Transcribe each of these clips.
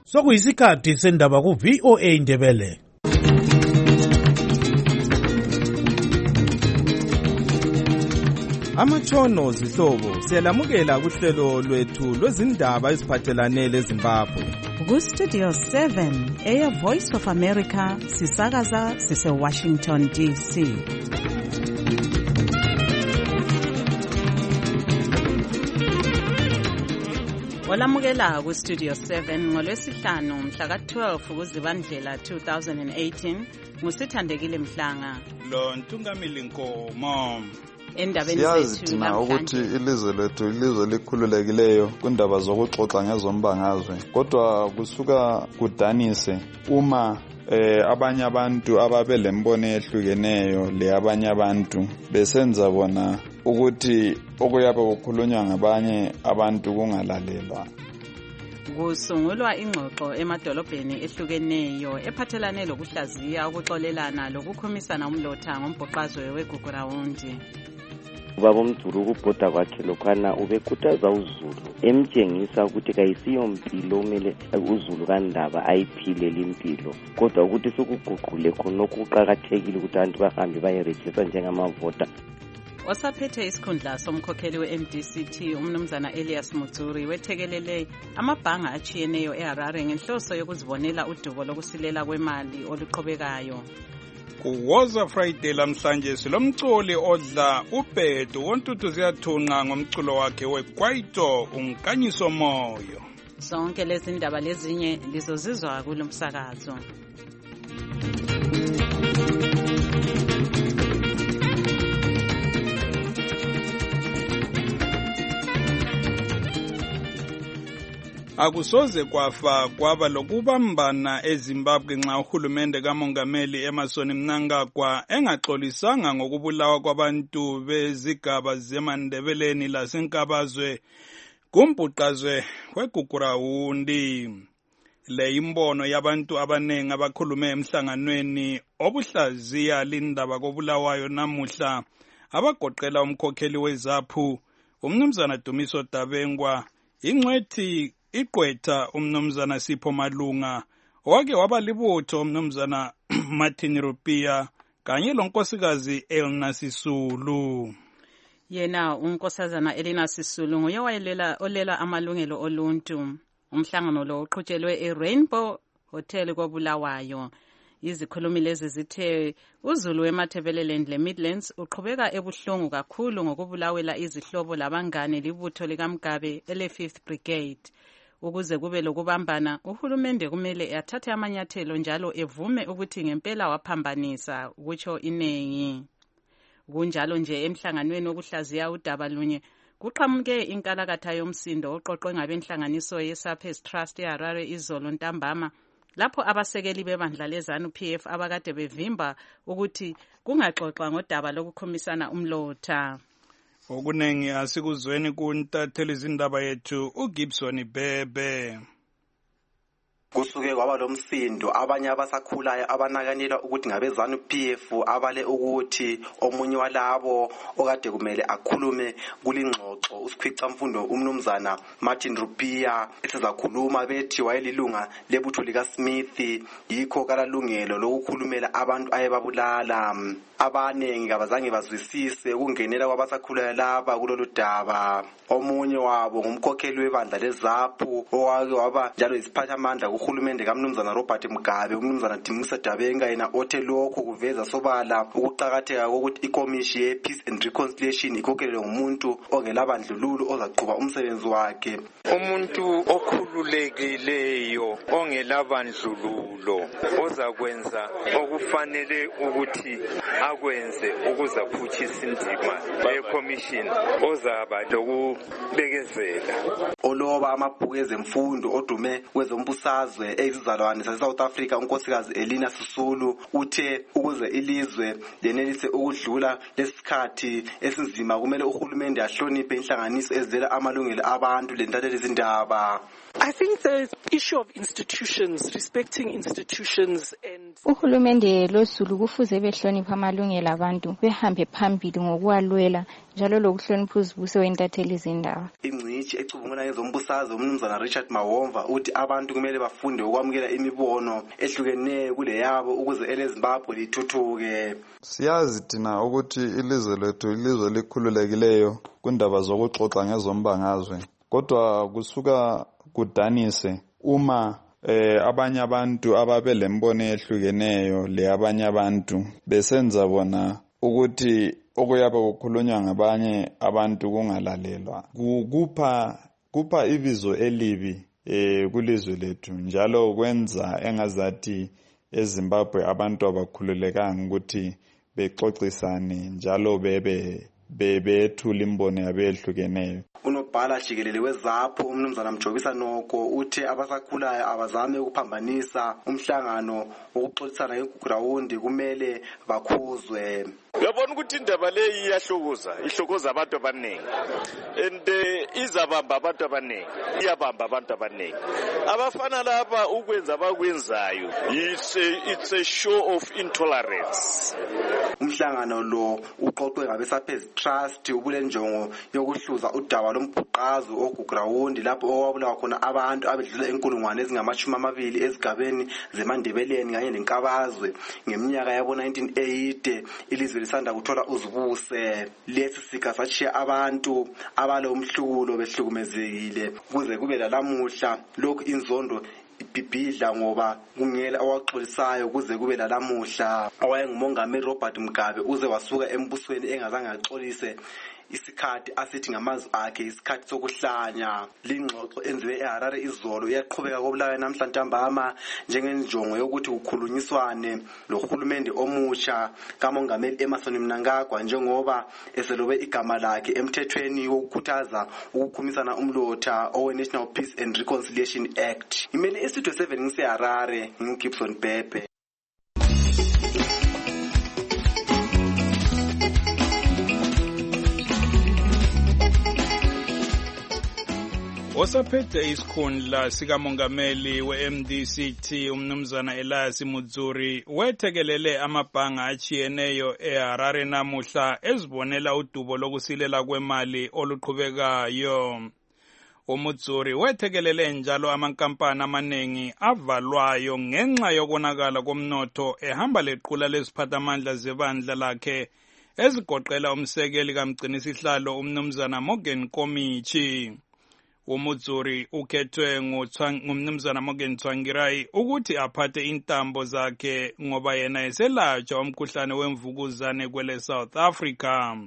Sokuyisikhathi sendaba ku VOA Indebele. Amatshono zihlobo siyalamukela kuhlelo lwethu lwezindaba eziphathelane leZimbabwe. Ku-Studio 7 Air Voice of America sisakaza sise-Washington DC. Olamukela ku-Studio 7 ngolwesihlanu mhla ka-12 kuZibandlela 2018 nguSithandekile Mhlanga. Lo Ntungamili Nkomo. Siyazi thina ukuthi ilizwe lethu ilizwe elikhululekileyo kundaba zokuxoxa ngezombangazwe, kodwa kusuka kudanise uma abanye abantu ababelembono ehlukeneyo le abanye abantu besenza bona ukuthi okuyabe kukhulunywa ngabanye abantu kungalalelwa. Kusungulwa ingxoxo emadolobheni ehlukeneyo ephathelane lokuhlaziya ukuxolelana lokukhumisana umlotha ngombhoqazwe weGugurawundi. Ubaba uMduru ukubhoda kwakhe lokhana ubekhuthaza uZulu emtshengisa ukuthi kayisiyo mpilo kumele uZulu kaNdaba ayiphile limpilo, kodwa ukuthi sokuguqule khonokho kuqhakathekile ukuthi abantu bahambe bayerejista njengamavota. Osaphethe isikhundla somkhokheli we-MDCT umnumzana Elias Mutsuri wethekelele amabhanga achiyeneyo eHarare ngenhloso yokuzibonela udubo lokusilela kwemali oluqhubekayo. Kuwoza Friday lamhlanje silomculi odla ubhedu wontuthu ziyathunqa ngomculo wakhe weKwaito unkanyiso moyo. Zonke lezi ndaba lezinye lizozizwa kulomsakazo. Akusoze kwafa kwaba lokubambana eZimbabwe nxa uhulumende kaMongameli Emmerson Mnangagwa engaxolisanga ngokubulawa kwabantu bezigaba zeMandebeleni laseNkabazwe kumbhuqazwe weGugurawundi. Le imbono yabantu abanengi abakhulume emhlanganweni obuhlaziya lindaba kobulawayo namuhla abagoqela umkhokheli weZAPU umnumzana Dumiso Dabengwa, ingcwethi iqwetha umnumzana Sipho Malunga, owake waba libutho umnumzana Martin Rupia kanye lonkosikazi Elna Sisulu. Yena unkosazana Elna Sisulu nguye olela amalungelo oluntu. Umhlangano lo uqhutshelwe eRainbow Hotel koBulawayo. Izikhulumi lezi zithe uZulu weMatabeleland leMidlands uqhubeka ebuhlungu kakhulu ngokubulawela izihlobo labangane libutho likaMgabe ele-5th Brigade. Ukuze kube lokubambana, uhulumende kumele athathe amanyathelo njalo evume ukuthi ngempela waphambanisa kutsho inengi. Kunjalo nje emhlanganweni wokuhlaziya udaba lunye kuqhamuke inkalakatha yomsindo oqoqwe ngabenhlanganiso yeSAPS Trust eHarare izolo ntambama, lapho abasekeli bebandla leZANU-PF abakade bevimba ukuthi kungaxoxwa ngodaba lokukhumisana umlotha. Okunengi asikuzweni kuntatheli izindaba yethu uGibson Bebe. Kusuke kwaba lomsindo abanye abasakhulayo abanakanela ukuthi ngabeZANU-PF abale ukuthi omunye walabo okade kumele akhulume kulingxoxo usikhwicamfundo umnumzana Martin Rupia esezakhuluma bethi wayelilunga lebutho lika Smith yikho kalalungelo lokukhulumela abantu ayebabulala. Abanengi abazange bazwisise ukungenela kwabasakhulayo laba kulolu daba. Omunye wabo ngumkhokheli webandla leZAPU owake waba njalo isiphathamandla kuhulumende kaMnumzana Robert Mugabe umnumzana Dumiso Dabengwa yena othe lokho kuveza sobala ukuqhakatheka kokuthi iCommission yePeace and Reconciliation ikhokhelwe ngumuntu ongelabandlululo ozaqhuba umsebenzi wakhe. Umuntu okhululekileyo ongelabandlululo ozakwenza okufanele ukuthi akwenze ukuzaphuthisa indima yeCommission ozaba lokubekezela. Oloba amabhuku ezemfundo odume kwezombusazwe ezizalwane zaseSouth Africa unkosikazi Elna Sisulu uthe ukuze ilizwe lenelise ukudlula lesikhathi esinzima kumele uhulumende ahloniphe inhlanganiso ezilela amalungelo abantu lentathelizindaba. I think the issue of institutions, respecting institutions and uhulumende lozulu kufuze behlonipha amalungelo abantu behambe phambili ngokuwalwela njalo lokuhlonipha uzibuso wentatheli zindaba. Ingcitshi ecubungula ngezombusazwe umnumzana Richard Mawomva uthi abantu kumele bafunde ukwamukela imibono ehlukeneyo kule yabo ukuze eleZimbabwe lithuthuke. Siyazi thina ukuthi ilizwe lethu ilizwe likhululekileyo kundaba zokuxoxa ngezombangazwe, kodwa kusuka kudanise uma abanye abantu ababelembono ehlukeneyo le abanye abantu besenza bona ukuthi okuyabe kukhulunywa ngabanye abantu kungalalelwa, kupha ibizo elibi kulizwe lethu, njalo kwenza engazathi eZimbabwe abantu abakhululekanga ukuthi bexoxisane njalo bethula imbono yabehlukeneyo. Unobhala jikelele weZAPHU umnumzana Mjobisa Noko uthe abasakhulayo abazame ukuphambanisa umhlangano wokuxoxisana ngegrawundi kumele bakhuzwe. Uyabona ukuthi indaba leyi ihlokoza abantu abaningi and izabamba abantu abaningi, iyabamba abantu abaningi. Abafana laba ukwenza abakwenzayo, it's a show of intolerance. Umhlangano lo uqoqwe ngabeSaphezi Trust ubulenjongo yokuhluza udaba lombhuqazo ogugrawundi lapho owabulawa khona abantu abedlula inkulungwane ezingama-20 ezigabeni zeMandebeleni kanye nenkabazwe ngeminyaka yabo 1980 ilizwe lisanda kuthola uzibuse. Lesi sika sachiya abantu abalo umhlukulo behlukumezekile kuze kube lalamuhla lokhu inzondo ibhibhidla ngoba kungela owaxolisayo kuze kube lalamuhla. Owayengumongameli Robert Mugabe uze wasuka embusweni engazange axolise isikhathi asithi ngamazwi akhe isikhathi sokuhlanya. Lingxoxo enziwe eHarare izolo iyaqhubeka kobulawayo namhlanje ntambama njengenjongo yokuthi kukhulunyiswane lohulumende omusha kamongameli Emmerson Mnangagwa njengoba eselobe igama lakhe emthethweni wokukhuthaza ukukhumisana umlotha owe-National Peace and Reconciliation Act. Imele isitho 7 ngiseHarare nguGibson Bhebhe. Osaphethe isikhundla sikamongameli we-MDCT umnumzana Elias Mudzuri wethekelele amabhanga achiyeneyo eHarare namuhla ezibonela udubo lokusilela kwemali oluqhubekayo. UMudzuri wethekelele njalo amankampani amaningi avalwayo ngenxa yokonakala komnotho ehamba lequla leziphathamandla zebandla lakhe ezigoqela umsekeli kamgcinisihlalo umnumzana Morgan Komichi. UMudzuri ukhethwe ngumnumzana Morgan Tsvangirai ukuthi aphathe intambo zakhe ngoba yena eselatshwa umkhuhlane wemvukuzane kwele South Africa.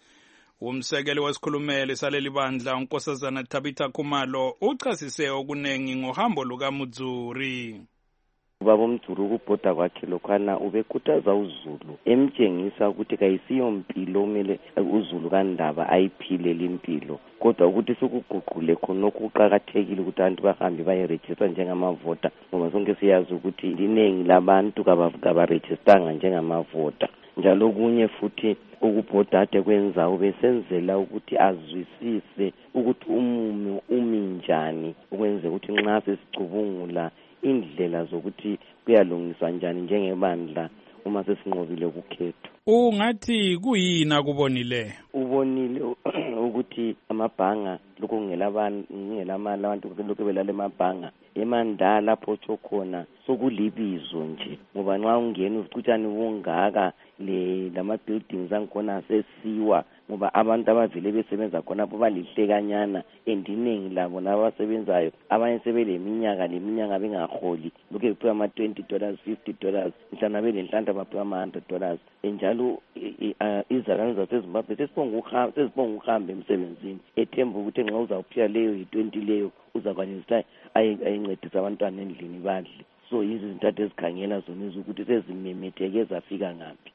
Umsekeli wesikhulumeli saleli bandla unkosazana Tabitha Khumalo uchasise okunengi ngohambo lukaMudzuri. Ubaba uMdzuri ukubhoda kwakhe lokhana ubekhuthaza uzulu emtshengisa ukuthi kayisiyo mpilo omele uzulu kaNdaba ayiphile limpilo, kodwa ukuthi sikuguqule khonokho kuqhakathekile ukuthi abantu bahambe bayeregister njengamavota ngoba sonke siyazi ukuthi iningi labantu kabarejistanga njengamavota. Njalo kunye futhi ukubhoda ade kwenza ubesenzela ukuthi azwisise ukuthi umumo uminjani ukwenza ukuthi nxa sesicubungula indlela zokuthi kuyalungiswa njani njengebandla uma sesinqobile ukukhetha. Ungathi kuyini akubonile? Ubonile ukuthi amabhanga lokho ngelamali abantu lokho belala emabhanga emandala lapho khokhona sokulibizo nje ngoba nxa ungena uzucutshani wongaka lama buildings angkhona sesiwa ngoba abantu abavile besebenza khona balihlekanyana endiningi labo nabasebenzayo abanye sebeleminyaka bengaholi lokho kuphiwa ama$20 $50 mhlawumbe belenhlanhla baphiwa ama$100 njalo izakani zaseZimbabwe sesibonga ukuhamba emsebenzini ethemba ukuthi nxa uzawuphiwa leyo yi20 leyo uzakwanisa ayincedisa abantwana endlini badle. So yizo izintathu ezikhangela zona ukuthi sezimemetheke zafika ngaphi.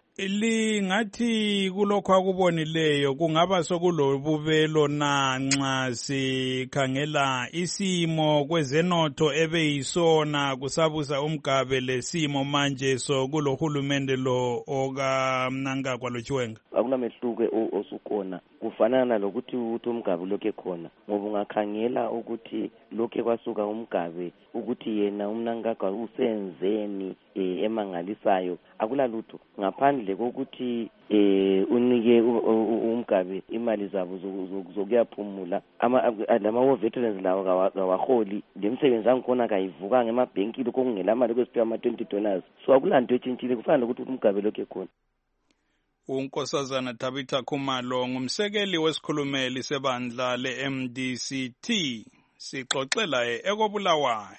Lingathi kulokho akubonileyo kungaba sokulobubelo na nxa sikhangela isimo kwezenotho ebeyisona kusabusa uMgabe lesimo manje sokulohulumende lo okaMnangagwa loChiwenga? Akunamehluko osukhona kufanana lokuthi umgabe lokhe khona, ngoba ungakhangela ukuthi lokhe kwasuka umgabe ukuthi yena uMnangagwa usenzeni emangalisayo, akulalutho ngaphandle kokuthi unike umgabe imali zabo zokuyaphumula. Lama veterans lawo kawaholi, lemsebenzi angikhona kayivukanga emabhenki lokho kungela mali kwesiphiwa ama-$20. So akulanto etshintshile, kufana lokuthi umgabe lokhe khona. uNkosazana Tabitha Khumalo ngumsekeli wesikhulumeli sebandla le-MDCT, sixoxela ekobulawayo.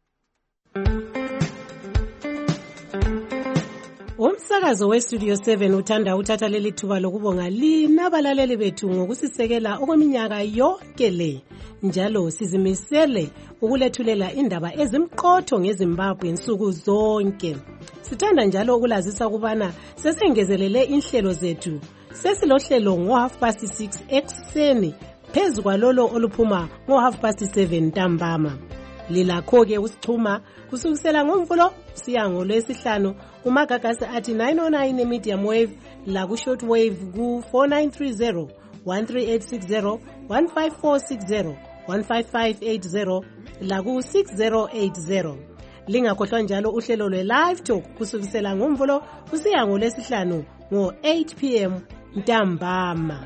Umsakazo weStudio 7 uthanda uthatha leli thuba lokubonga linabalaleli bethu ngokusisekela okweminyaka yonke le. Njalo sizimisele ukulethulela indaba ezimqotho ngeZimbabwe nsuku zonke. Sithanda njalo ukulazisa ukubana sesengezelele inhlelo zethu. Sesilohlelo ngo6:30 ekseni phezu kwalolo oluphuma ngo7:30 ntambama. Lilakho-ke usichuma kusukisela ngoMvulo siya ngoLwesihlanu kumagagasi athi 909 medium wave la ku short wave ku 4930 13860 15460 15580 la ku 6080. Lingakhohlwa njalo uhlelo lwe-live talk kusukisela ngoMvulo kusiya ngoLwesihlanu ngo-8 p.m. ntambama.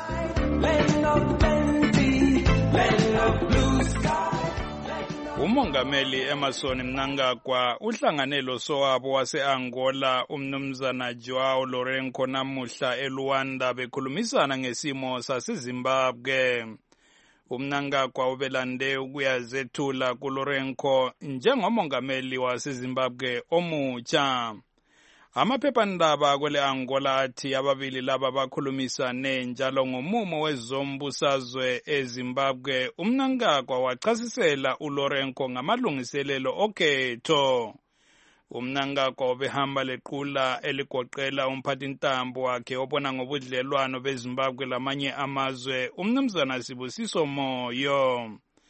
Umongameli Emmerson Mnangagwa uhlanganelo sowabo wase-Angola umnumzana Joao Lourenço namuhla eLuanda bekhulumisana ngesimo saseZimbabwe. uMnangagwa ubelande ukuyazethula kuLourenço njengomongameli waseZimbabwe omutsha. Amaphephandaba kwele Angola athi ababili laba bakhulumisane njalo ngomumo wezombusazwe eZimbabwe. uMnangagwa wachasisela uLourenço ngamalungiselelo okhetho. uMnangagwa ubehamba lequla eligoqela umphathintambo wakhe obona ngobudlelwano beZimbabwe lamanye amazwe umnumzana Sibusiso Moyo.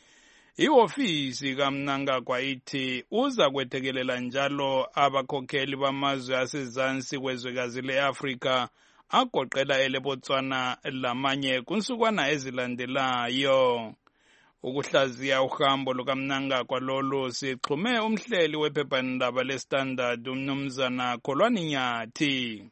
Ihofisi kaMnangagwa ithi uza kwethekelela njalo abakhokheli bamazwe asezansi kwezwekazi le-Afrika agoqela eleBotswana lamanye kunsukwana ezilandelayo. Ukuhlaziya uhambo lukaMnangagwa lolu sixhume umhleli wephephandaba leStandard umnumzana Kholwani Nyathi.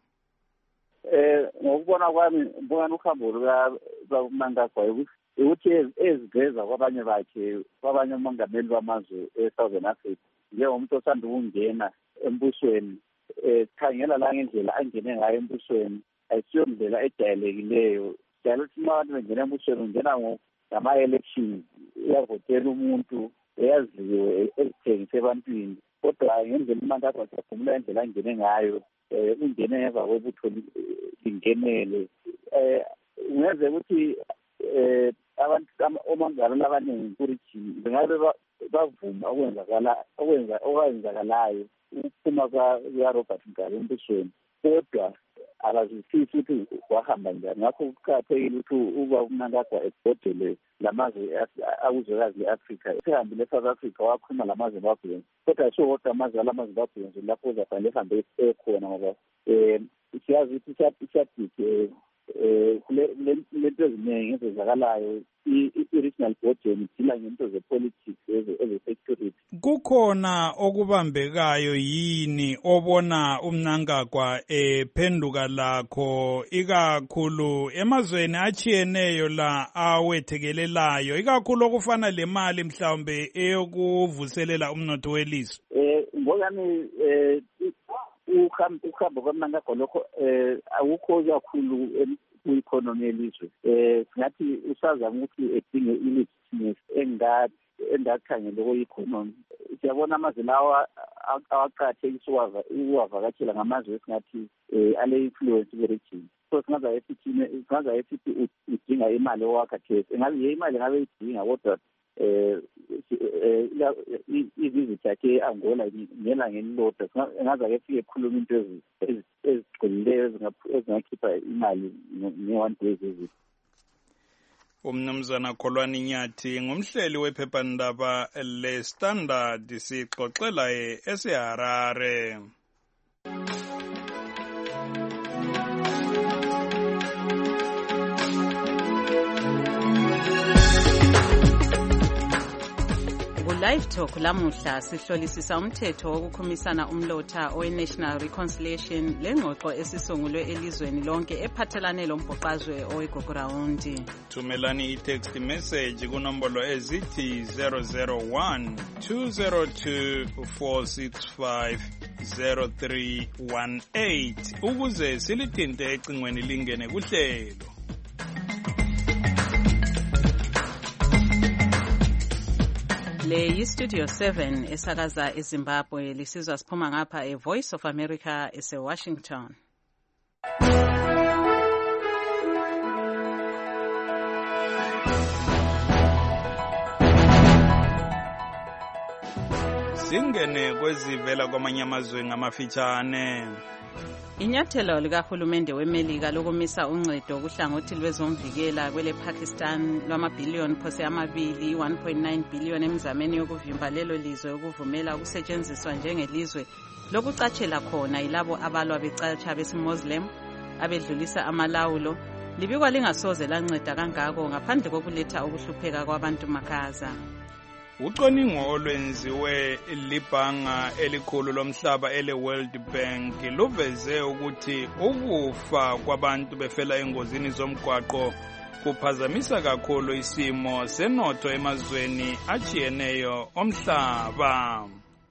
Ngokubona kwami mbona uhambo lukaMnangagwa ukuthi eziveza kwabanye bakhe, kwabanye umongameli bamazwe eSouthern Africa njengomuntu osanda ukungena embusweni, khangela la ngendlela angene ngayo embusweni ayisiyo ndlela ejayelekileyo. Njalo ukuthi uma abantu bengena embusweni ungena ngama-elections, uyavotela umuntu eyaziwe ezithengise ebantwini, kodwa ngendlela uMnangagwa aphumula indlela angene ngayo, ungene ngemva kwebutho lingenele. Ungeze ukuthi abantu omongameli abaningi kurijini bengabe bavuma okwenzakalayo ukuphuma kukaRobert Mugabe embusweni, kodwa abazwisisi ukuthi wahamba njani. Ngakho kuqakathekile ukuthi uba uMnangagwa ebhodele lamazwe akuzwekazi le-Afrika. Esehambile eSouth Africa wakhuluma lamaZimbabweans, kodwa asho kodwa amazwe alamaZimbabweans lapho uzafanele ehambe ekhona, ngoba siyazi ukuthi ishadike lento eziningi ezenzakalayo. I-regional board idila ngento ze-politics eze-security. Kukhona okubambekayo yini obona uMnangagwa phenduka lakho ikakhulu emazweni achiyeneyo la awethekelelayo, ikakhulu okufana lemali mhlawumbe eyokuvuselela umnotho welizwe? Ngokami uhambo kaMnangagwa lokho akukho kakhulu ku-economy yelizwe. Singathi usazama ukuthi edinge i-legitimacy engakhangele kwe-economy. Siyabona amazwe lawa aqakathekisa ukuwavakatshela ngamazwe esingathi ale-influence kwe-region. So singaza esithi udinga imali owakhathesi, engabe imali engabe idinga, kodwa ivisit yakhe e-Angola ngela ngelilodwa engaza ke fike ekhuluma into ezigcweleyo ezingakhipha imali nge-1 day visit. Umnumzana Kholwani Nyathi ngumhleli wephephandaba leStandard, sixoxela eseHarare. Live Talk lamuhla sihlolisisa umthetho wokukhumisana umlotha owe-National Reconciliation lengxoxo esisungulwe elizweni lonke ephathelane lombhoqazwe oweGogorawundi. Thumelani i-text message kunombolo ezithi 001 202 465 0318 ukuze silithinte ecingweni lingene kuhlelo. Le yi-Studio 7 esakaza eZimbabwe lisizwa siphuma ngapha e-Voice of America ese-Washington. Singene kwezivela kwamanye amazwe ngamafitshane. Inyathelo likahulumende weMelika lokumisa uncedo kuhlangothi lwezomvikela kwele Pakistan lwamabhiliyoni phose amabili 1.9 billion emzameni yokuvimba lelo lizwe ukuvumela ukusetshenziswa njengelizwe lokucatshela khona ilabo abalwa becatsha besimuslim abedlulisa amalawulo libikwa lingasoze lanceda kangako ngaphandle kokuletha ukuhlupheka kwabantu makaza. Ucwaningo olwenziwe libhanga elikhulu lomhlaba ele-World Bank luveze ukuthi ukufa kwabantu befela engozini zomgwaqo kuphazamisa kakhulu isimo senotho emazweni achiyeneyo omhlaba.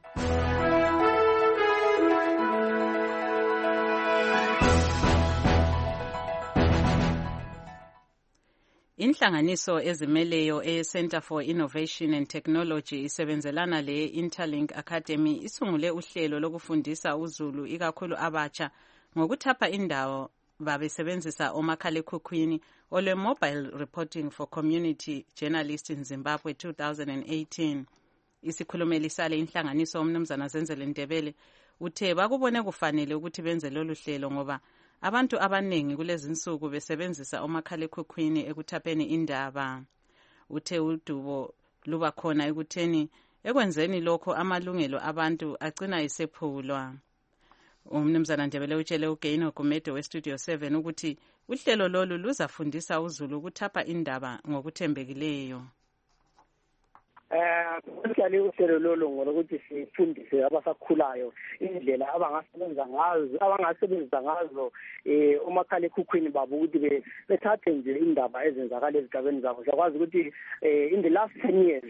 Inhlanganiso ezimeleyo e-Center for Innovation and Technology isebenzelana le-Interlink Academy isungule uhlelo lokufundisa uZulu ikakhulu abatsha ngokuthapha indawo babesebenzisa omakhalekhukhwini olwe-Mobile Reporting for Community Journalists in Zimbabwe 2018. Isikhulumeli sale inhlanganiso umnumzana Zenzele Ndebele uthe bakubone kufanele ukuthi benze lolu hlelo ngoba abantu abanengi kulezi nsuku besebenzisa omakhalekhukhwini ekuthapheni indaba. Uthe udubo luba khona ekutheni ekwenzeni lokho amalungelo abantu agcina esephulwa. Umnumzana Ndebele utshele uGaino Gumede we-Studio 7 ukuthi uhlelo lolu luzafundisa uZulu ukuthapha indaba ngokuthembekileyo. Kuhlale uhlelo lolu ngokuthi sifundise abasakhulayo indlela abangasebenzisa ngazo umakhalekhukhwini babo ukuthi bethathe nje indaba ezenzakala ezigabeni zabo. Siyakwazi ukuthi in the last 10 years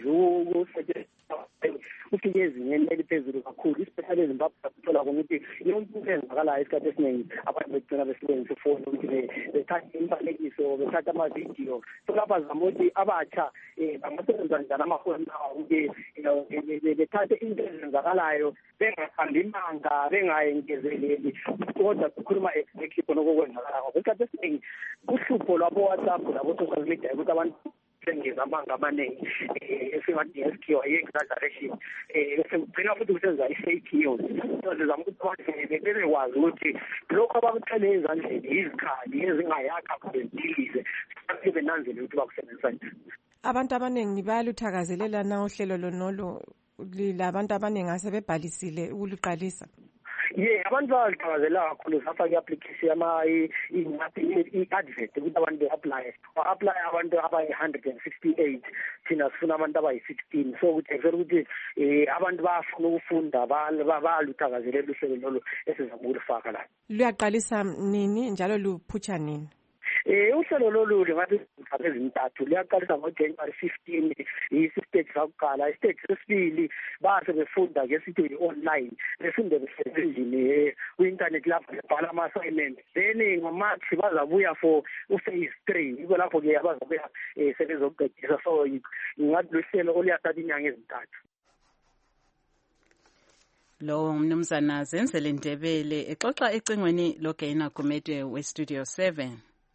ufike ezingeni eliphezulu kakhulu, especially eZimbabwe sathola ukuthi yonke into eyenzakalayo isikhathi esiningi abantu begcina besebenzisa ifoni ukuthi bethathe imifanekiso, bethathe amavidiyo. So lapha zama ukuthi abatsha bangasebenza njani amafoni ukuthi bethathe into ezenzakalayo bengahambi imanga bengayengezeleli kodwa kukhuluma exactly khona okwenzakalayo. Isikhathi esiningi uhlupho lwabo-WhatsApp labo-social media ukuthi abantu sengeza amanga amaningi esingathi ngesikhiwa yi-exaggeration sekugcina futhi kusenza i-fake news. Sizama ukuthi abantu bebekwazi ukuthi lokhu abakuthele ezandleni yizikhali ezingayakha kubempilise benanzele ukuthi bakusebenzisa njani. Abantu abaningi bayaluthakazelela na uhlelo lonolo labantu abaningi asebebhalisile ukuluqalisa? Abantu bayaluthakazela kakhulu safaka i-application i-advert ukuthi abantu be-apply abantu abayi-168 thina sifuna abantu abayi-16. So kuthekisela ukuthi abantu bayafuna ukufunda bayaluthakazelela uhlelo lolo esizama ukulufaka la. Luyaqalisa nini njalo luphutsha nini? Uhlelo lolu lingathi ezintathu liyaqalisa ngoJanuary 15 isiteji sakuqala. Isiteji sesibili base befunda ke sithi online befunde besendlini ku-internet lapho bebhala ama-assignment. Then ngoMarch bazabuya for phase 3 yiko lapho ke abazabuya sebezoqedisa. So ngathi luhlelo oluyathatha inyanga ezintathu. Lo mnumzana Zenzele Ndebele exoxa ecingweni loGaina Gumede we-Studio 7.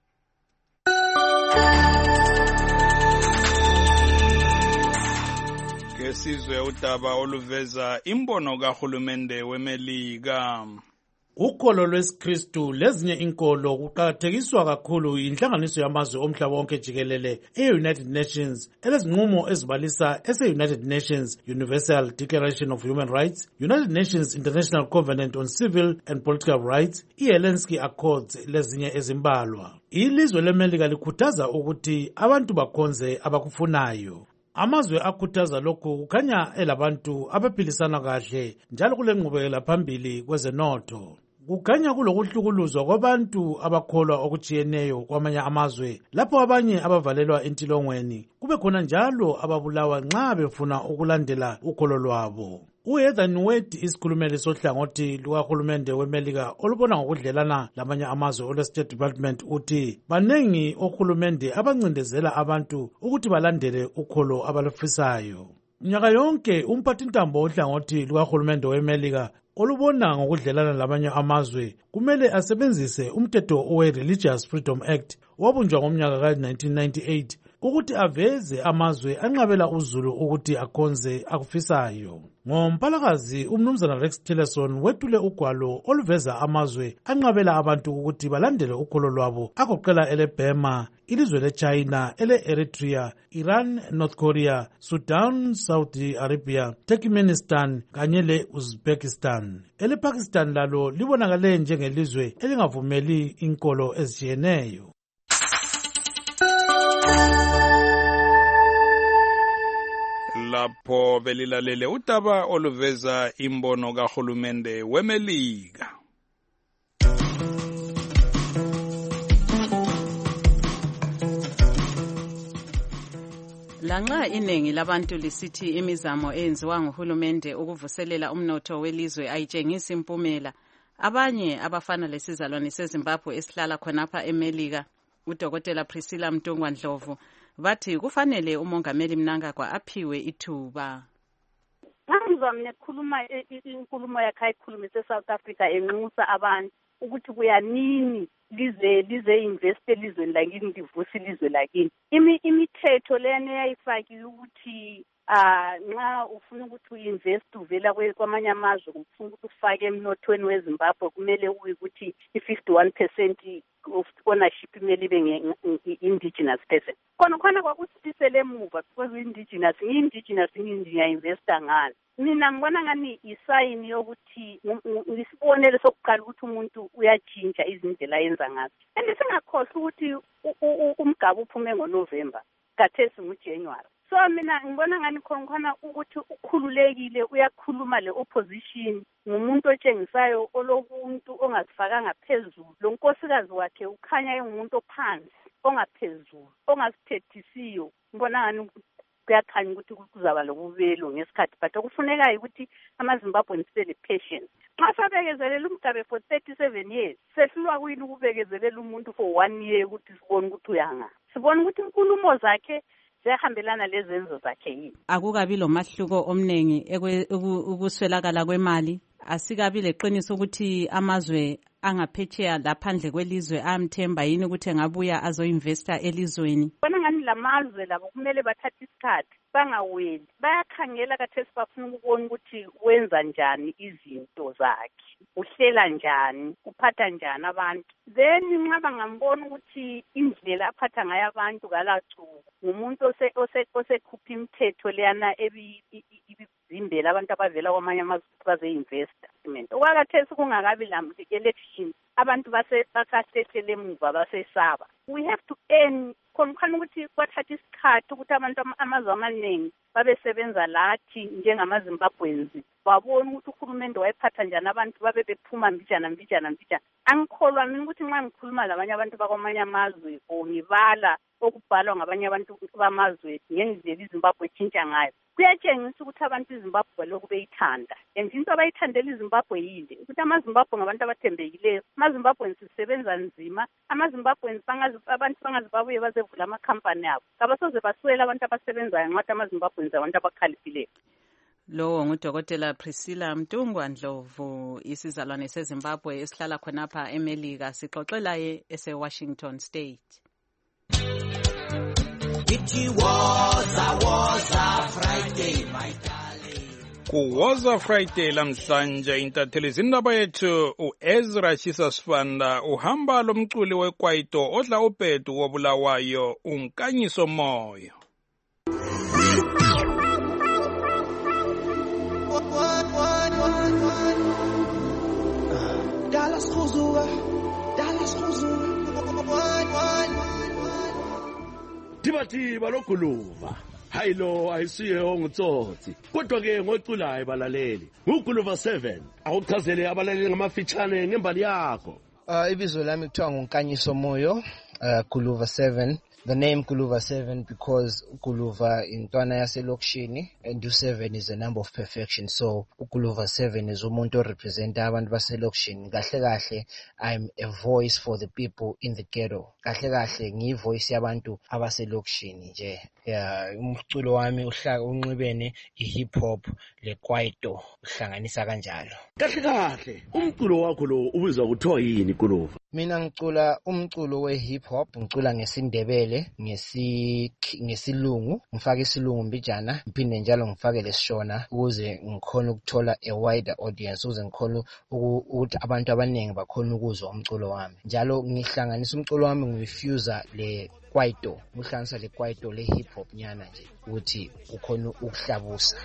Kesizwe udaba oluveza imbono kahulumende weMelika. Ukholo lwesiKristu lezinye inkolo kuqakathekiswa kakhulu inhlanganiso yamazwe omhlaba wonke jikelele e-United Nations elezinqumo ezibalisa ese-United Nations Universal Declaration of Human Rights, United Nations International Covenant on Civil and Political Rights, i-Helsinki Accords lezinye ezimbalwa. Ilizwe leMelika likhuthaza ukuthi abantu bakhonze abakufunayo. Amazwe akhuthaza lokhu kukhanya elabantu abaphilisana kahle njalo kulenqubekela phambili kwezenotho. Kukhanya kulokuhlukuluzwa kwabantu abakholwa okujiyeneyo kwamanye amazwe, lapho abanye abavalelwa entilongweni, kube khona njalo ababulawa nxa befuna ukulandela ukholo lwabo. uHeather Nauert isikhulumeli sohlangothi lukahulumende weMelika olubona ngokudlelana lamanye amazwe olwe-State Department uthi banengi ohulumende abancindezela abantu ukuthi balandele ukholo abalufisayo. Mnyaka yonke umphathintambo wohlangothi lukahulumende weMelika olubona ngokudlelana lamanye amazwe kumele asebenzise umthetho owe-Religious Freedom Act wabunjwa ngomnyaka ka-1998 ukuthi aveze amazwe anqabela uZulu ukuthi akhonze akufisayo. NgoMpalakazi umnumzana Rex Tillerson wethule ugwalo oluveza amazwe anqabela abantu ukuthi balandele ukholo lwabo agoqela eleBurma, ilizwe leChina, ele-Eritrea, Iran, North Korea, Sudan, Saudi Arabia, Turkmenistan kanye le-Uzbekistan. ElePakistan lalo libonakale njengelizwe elingavumeli inkolo ezitshiyeneyo. Lapho belilalele udaba oluveza imbono kahulumende weMelika. Lanxa iningi labantu lisithi imizamo eyenziwa nguhulumende ukuvuselela umnotho welizwe ayitshengisi impumela, abanye abafana lesizalwane seZimbabwe esihlala khonapha eMelika, uDokotela Priscilla Mtungwa Ndlovu, bathi kufanele umongameli Mnangagwa aphiwe ithuba. Ngizwa mina ekhuluma inkulumo yakhe ayikhulumise eSouth Africa enxusa abantu ukuthi kuyanini lize invest elizweni lakini livuse ilizwe lakini. Imithetho lena eyayifakiwe ukuthi nxa ufuna ukuthi uinvest uvela kwamanye amazwe ufuna ukuthi ufake emnothweni weZimbabwe kumele ukuthi i-51% of ownership imele ibe indigenous person. Khona kwakusisele emuva because indigenous ngiya-investa ngalo. Mina ngibona ngani isayini yokuthi isibonelo sokuqala ukuthi umuntu uyatshintsha izindlela ayenza ngazo. And singakhohlwa ukuthi umgaba uphume ngoNovember, kathesi nguJanuary. So mina ngibona ngani khona ukuthi ukhululekile uyakhuluma le-opposition ngumuntu otshengisayo olobuntu ongazifakanga phezulu. Lo nkosikazi wakhe ukhanya engumuntu ophansi ongaphezulu ongazithethisiyo. Ngibona ngani kuyakhanya ukuthi kuzaba lokubelo ngesikhathi but okufunekayo ukuthi amaZimbabwe sibele patient. Xa sabekezelela umgabe for 37 years sehlulwa kuyini ukubekezelela umuntu for 1 year ukuthi sibone ukuthi uyanga. Sibone ukuthi inkulumo zakhe ziyahambelana lezenzo zakhe yini. Akukabi lomahluko omnengi ukuswelakala kwemali, asikabi leqiniso ukuthi amazwe angaphetsheya laphandle kwelizwe amthemba yini ukuthi engabuya azoinvesta elizweni. Bona ngani lamazwe labo kumele bathathe isikhathi bangaweli, bayakhangela kathesi bafuna ukubona ukuthi wenza njani izinto zakhe, uhlela njani, uphatha njani abantu. Then nxa bangambona ukuthi indlela aphatha ngayo abantu kalacuku ngumuntu osekhupha imithetho leyana ibizimbela abantu abavela kwamanye amazwe baze-investa. Okwakathesi kungakabi election abantu basasethele emuva basesaba. We have to earn khona ukuthi kwathatha isikhathi ukuthi abantu amazwe amaningi babesebenza lathi njengamaZimbabweans babona ukuthi uhulumende wayephatha njani abantu babe bephuma mbijana. Angikholwa mina ukuthi nxa ngikhuluma labanye abantu bakwamanye amazwe or ngibala okubhalwa ngabanye abantu bamazwe ngendlela iZimbabwe etshintsha ngayo, kuyatshengisa ukuthi abantu iZimbabwe lokhu beyithanda. And into abayithandela iZimbabwe yile ukuthi amaZimbabwe ngabantu abathembekileyo, amaZimbabweans sisebenza nzima, amaZimbabweans abantu bangazibabuye bazevula amakhampani abo, kabasoze baswela abantu abasebenzayo ngathi amaZimbabweans abantu abakhaliphileyo. Lowo nguDokotela Priscilla Mtungwa Ndlovu, isizalwane seZimbabwe esihlala khonapha eMelika, sixoxela eseWashington State. Friday, my darling. Kuwoza Friday lamhlanje intatheli zindaba yethu uEzra Chisasfanda uhamba lomculi wekwaito odla upedu wobulawayo uNkanyiso Moyo. Dallas Khuzua. Tiba lokuluva hayilo ayisiye ongutsotsi kodwa ke ngoculayo balaleli nguguluva 7 awuchazele abalaleli ngamafitshane ngembali yakho. Ibizo lami kuthiwa nguNkanyiso Moyo, Guluva 7. The name Guluva 7 because Guluva intwana yaselokishini and 7 is a number of perfection. So Guluva 7 is umuntu representa abantu baselokishini. Kahle kahle I'm a voice for the people in the ghetto. Kahle kahle ngiyivoice yabantu abaselokishini nje. Umculo wami unxibene ihip hop lekwaito uhlanganisa kanjalo. Kahle kahle umculo wakho lo ubizwa kuthiwa yini Guluva? Mina ngicula umculo we hip hop, ngicula ngesindebele, ngesilungu, ngifake isilungu mbijana, ngiphinde njalo ngifake lesishona ukuze ngikhona ukuthola a wider audience, ukuze ngikhona ukuthi abantu abaningi bakhona ukuzwa umculo wami. Njalo ngihlanganisa umculo wami ngifuse le kwaito, ngihlanganisa le kwaito le hip hop nyana nje ukuthi ukhona ukuhlabusa.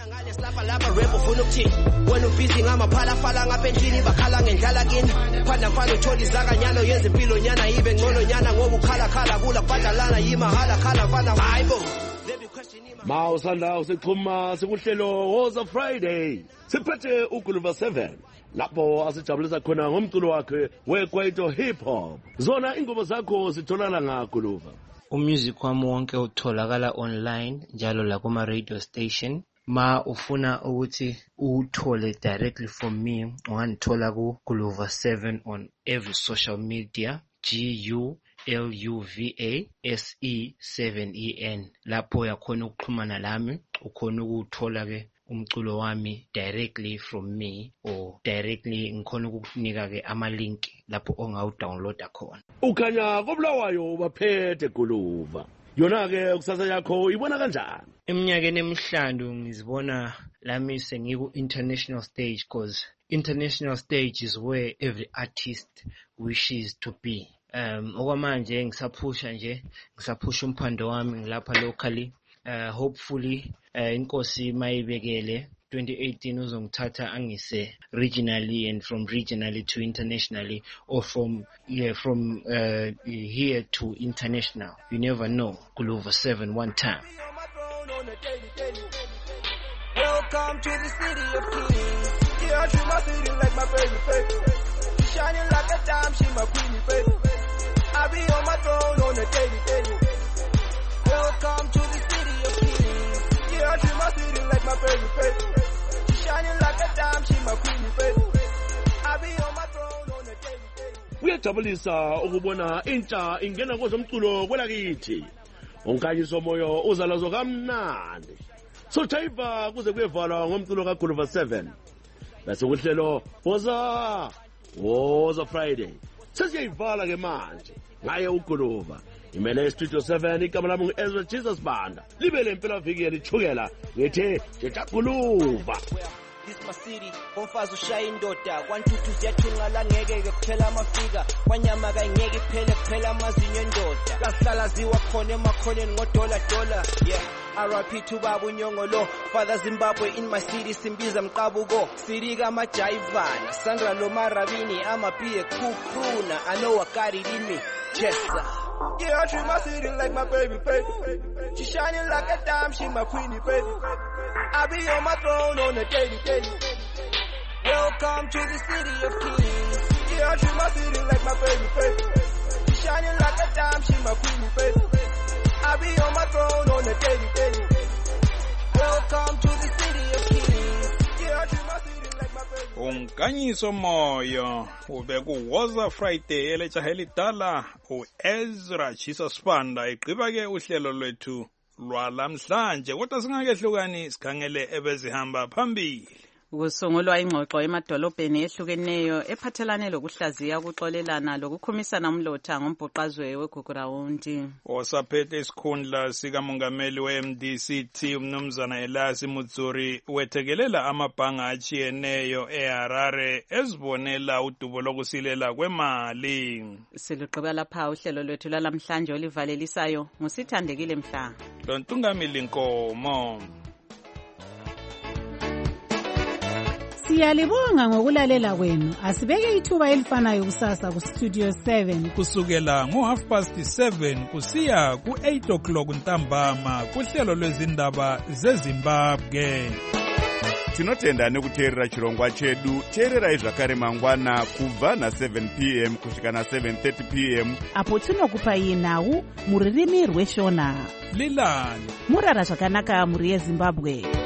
Wena ubhizi ngamaphala fala ngapendlini bakhala ngendlala kini phanda mfana utholi zakanyalo yenza impilo nyana ibe ngcono nyana ngoba ukhala khala kula badalana yimahala khala mfana hayibo. Mawusanda usechuma sekuhlelo Woza Friday siphethe uGuluva 7 lapho asijabulisa khona ngomculo wakhe wekwaito hip hop. Zona ingoma zakho zitholana ngaGuluva? Umusic wami wonke utholakala online njalo la kuma radio station. Ma ufuna ukuthi uthole directly from me, ungangithola ku Guluva 7 on every social media, GULUVASE7EN. Lapho yakhona ukuxhumana lami, ukhona ukuthola ke umculo wami directly from me or directly ngikhona ukukunika ke ama link lapho ongawudownloada khona. Ukhanya koBulawayo baphethe Guluva. Yona ke kusasa yakho ibona kanjani? Eminyakeni emihlanu ngizibona lami sengiku international stage because international stage is where every artist wishes to be. Okwamanje ngisapusha umphando wami ngilapha locally. Hopefully inkosi mayibekele 2018 uzongithatha angise regionally and from regionally to internationally or from here to international. You never know. Guluva 7 one time. Welcome to the city of kings. Yeah, she my city like my baby baby. Shining like a dime, she my queenie baby. I be on my throne on a daily. Welcome to the city of kings. Yeah, she my city like my baby baby. Shining like a dime, she my queenie baby. I be on my throne on a daily. Kuyajabulisa ukubona intsha ingena kwezomculo kwelakithi. Unkanyiso Moyo uzalazo kamnandi. So Taifa kuze kuyevalwa ngomculo kaGuluva 7. Bese kuhlelo Woza Friday. Sesiyivala ke manje. Ngaye uGuluva. Imele Studio 7 igama lami Ezra Jesus Banda. Libele impela viki yelichukela ngethe Guluva. This my city, omfazi ushaya indoda, kwantuthu ziyathunqala ngeke kuphela amafika, kwanyama kayingeke iphele kuphela amazinyo endoda. Lahlala ziwa khona emakhoneni ngodola. Yeah. RIP to Babu Nyongolo, Father Zimbabwe in my city, Simbiza Mkabugo, Siriga Majaivana, Sandra Loma Ravini, I'ma be a cool crooner, I know I got it in me, yes sir. Yeah, I treat my city like my baby. She shining like a dime, she my queenie baby. I be on my throne on a daily. Welcome to the city of kings. Yeah, I treat my city like my baby. She shining like a dime, she my queenie baby. I be on my throne on a daily. Welcome to the city of kings. Yeah, I treat my city like my baby. Unkanyiso Moyo ubeku Woza Friday elejaha elidala uEzra Jesus Banda igqiba ke uhlelo lwethu lwalamhlanje kodwa singakehlukani sikhangele ebezihamba phambili. Kusungulwa ingxoxo emadolobheni ehlukeneyo ephathelane lokuhlaziya ukuxolelana lokukhumisana umlotha ngombhuqazwe weGugurawundi. Osaphethe isikhundla sikamongameli weMDCT umnumzana Elasi Mutsuri wethekelela amabhanga achiyeneyo eHarare ezibonela udubo lokusilela kwemali. Siluqhubela lapha uhlelo lwethu lalamhlanje olivalelisayo ngusithandekile Mhla. Lontungamili Nkomo. Siyalibonga ngokulalela kwenu. Asibeke ithuba elifanayo kusasa kuStudio 7 kusukela ngo7:30 kusiya ku8 o'clock ntambama kuhlelo lwezindaba zeZimbabwe. Tinotenda nekuteerera chirongwa chedu. Teererai zvakare mangwana kubva na7 p.m. kusvika na7:30 p.m. apo tinokupai nhau muririmi rweshona. Lilani murara zvakanaka muri yeZimbabwe.